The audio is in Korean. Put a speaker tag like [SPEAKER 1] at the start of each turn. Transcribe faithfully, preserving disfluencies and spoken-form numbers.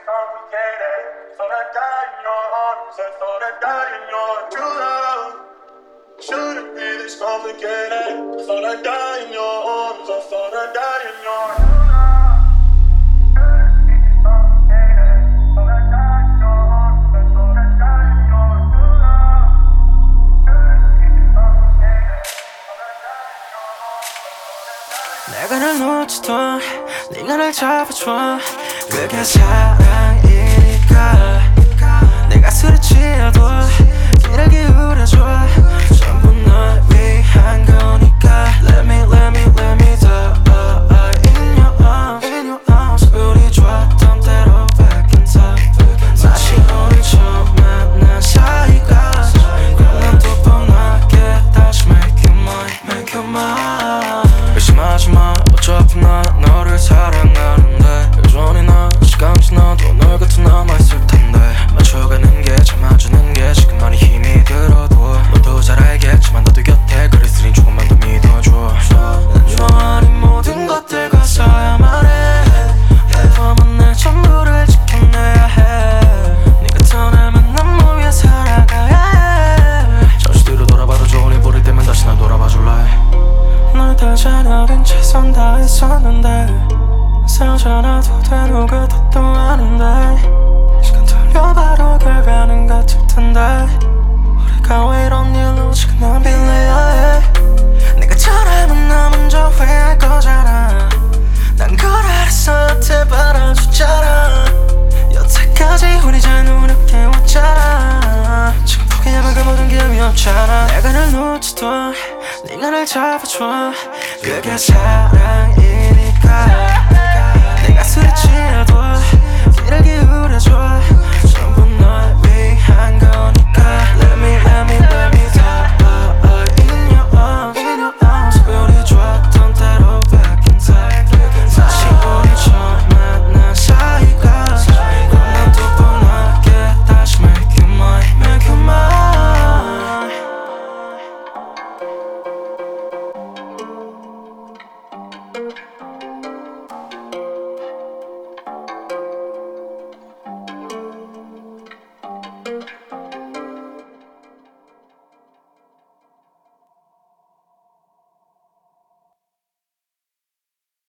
[SPEAKER 1] complicated. Thought I'd die in your arms, I thought I'd die in your true love. Shouldn't be this complicated. I thought I'd die in your arms, I thought I'd die in your true love. Shouldn't be this complicated. Thought I'd die in your arms, I thought I'd die in your true love. Shouldn't be this complicated. Thought I'd die in your arms, I thought I'd die in your.
[SPEAKER 2] 내가 널 놓치던 네가 날 잡아줘. 그게 사랑이니까 내가 술에 취해도 귀를 기울여줘. 전부 널 위한 거니까. Let me, let me, let me die in your arms, in your arms. 우리 좋았던 대로 back in time. 마치 오늘 처음 만난 사이가. 그럼 난 또 뻔하게 다시 make you mine, make you mine. 의심하지마, 어차피 난 너를 사랑하는데. 여전히 난 시간 지나도 널 곁에 남아있을 텐데. 맞춰가는 게 참아주는 게 지금 많이 힘이 들어도 너도 잘 알겠지만 너도 곁에 그리스린 조금만 더 믿어줘. 난 좋아하는 모든 것들과서야만 해. 너만 내 전부를 지켜내야 해. 네가 떠나면 난 뭘 위해 살아가야 해. 잠시 뒤로 돌아봐도 좋으니 버릴 때면 다시 날 돌아봐줄래. 널 다 잘 어린 최선 다했었는데. 상처나도 되는 그 뜻도 아닌데. 시간 돌려 바로 결과는 같을 텐데. 우리가 왜 이런 일로 지금 난 빌려야 해. 내가 전화하면 나 먼저 후회할 거잖아. 난 걸 알았어 여태 바라줬잖아. 여태까지 우리 잘 노력해왔잖아. 지금 포기하면 그 모든 게 의미 없잖아. 내가 널 놓치던 네가 날 잡아줘. 그게 사랑이니까.